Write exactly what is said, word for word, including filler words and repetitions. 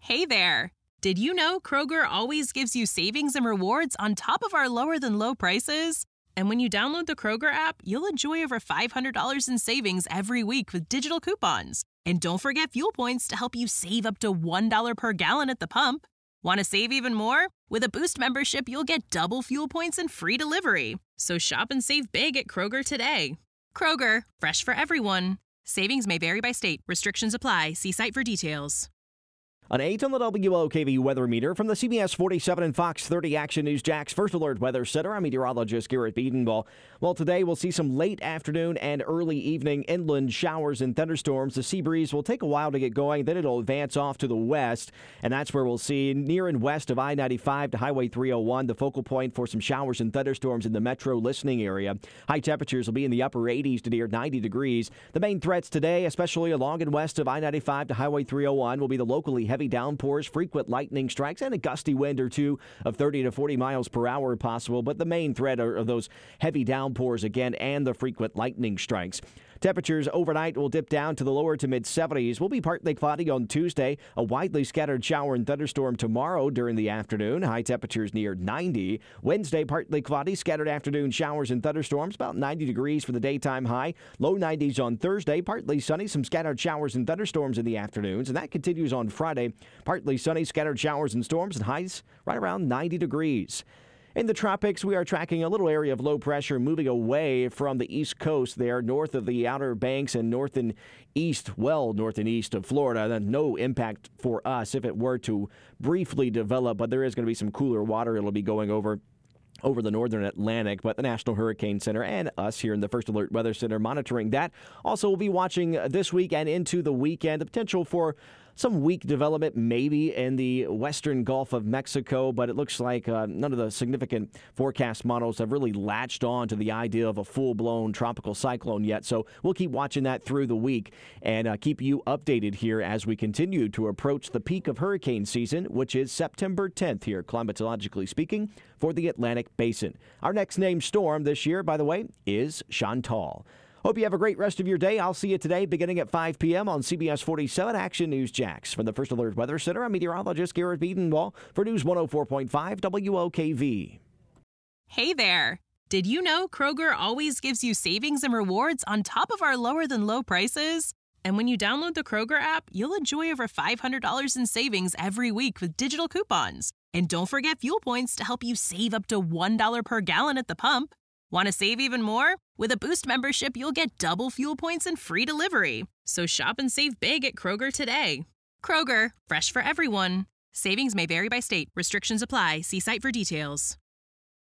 Hey there! Did you know Kroger always gives you savings and rewards on top of our lower than low prices? And when you download the Kroger app, you'll enjoy over five hundred dollars in savings every week with digital coupons. And don't forget fuel points to help you save up to one dollar per gallon at the pump. Want to save even more? With a Boost membership, you'll get double fuel points and free delivery. So shop and save big at Kroger today. Kroger, fresh for everyone. Savings may vary by state. Restrictions apply. See site for details. An eight on the W O K V weather meter from the C B S forty-seven and Fox thirty Action News Jax First Alert Weather Center. I'm meteorologist Garrett Bedenbaugh. Well, today we'll see some late afternoon and early evening inland showers and thunderstorms. The sea breeze will take a while to get going, then it'll advance off to the west, and that's where we'll see near and west of I ninety-five to Highway three oh one, the focal point for some showers and thunderstorms in the metro listening area. High temperatures will be in the upper eighties to near ninety degrees. The main threats today, especially along and west of I ninety-five to Highway three oh one, will be the locally heavy Heavy downpours, frequent lightning strikes, and a gusty wind or two of thirty to forty miles per hour possible. But the main threat are, are those heavy downpours again and the frequent lightning strikes. Temperatures overnight will dip down to the lower to mid seventies. Will be partly cloudy on Tuesday. A widely scattered shower and thunderstorm tomorrow during the afternoon. High temperatures near ninety. Wednesday, partly cloudy, scattered afternoon showers and thunderstorms. About ninety degrees for the daytime high. Low nineties on Thursday. Partly sunny, some scattered showers and thunderstorms in the afternoons. And that continues on Friday. Partly sunny, scattered showers and storms, and highs right around ninety degrees. In the tropics, we are tracking a little area of low pressure moving away from the east coast there, north of the Outer Banks and north and east, well north and east of Florida. Then no impact for us if it were to briefly develop, but there is going to be some cooler water it'll be going over. over the northern Atlantic, but the National Hurricane Center and us here in the First Alert Weather Center monitoring that. Also, we'll be watching this week and into the weekend the potential for some weak development maybe in the western Gulf of Mexico, but it looks like uh, none of the significant forecast models have really latched on to the idea of a full-blown tropical cyclone yet. So we'll keep watching that through the week and uh, keep you updated here as we continue to approach the peak of hurricane season, which is September tenth here, climatologically speaking, for the Atlantic Basin. Our next named storm this year, by the way, is Chantal. Hope you have a great rest of your day. I'll see you today beginning at five p.m. on C B S forty-seven Action News Jax. From the First Alert Weather Center, I'm meteorologist Garrett Bedenbaugh for News one oh four point five W O K V. Hey there! Did you know Kroger always gives you savings and rewards on top of our lower than low prices? And when you download the Kroger app, you'll enjoy over five hundred dollars in savings every week with digital coupons. And don't forget fuel points to help you save up to one dollar per gallon at the pump. Want to save even more? With a Boost membership, you'll get double fuel points and free delivery. So shop and save big at Kroger today. Kroger, fresh for everyone. Savings may vary by state. Restrictions apply. See site for details.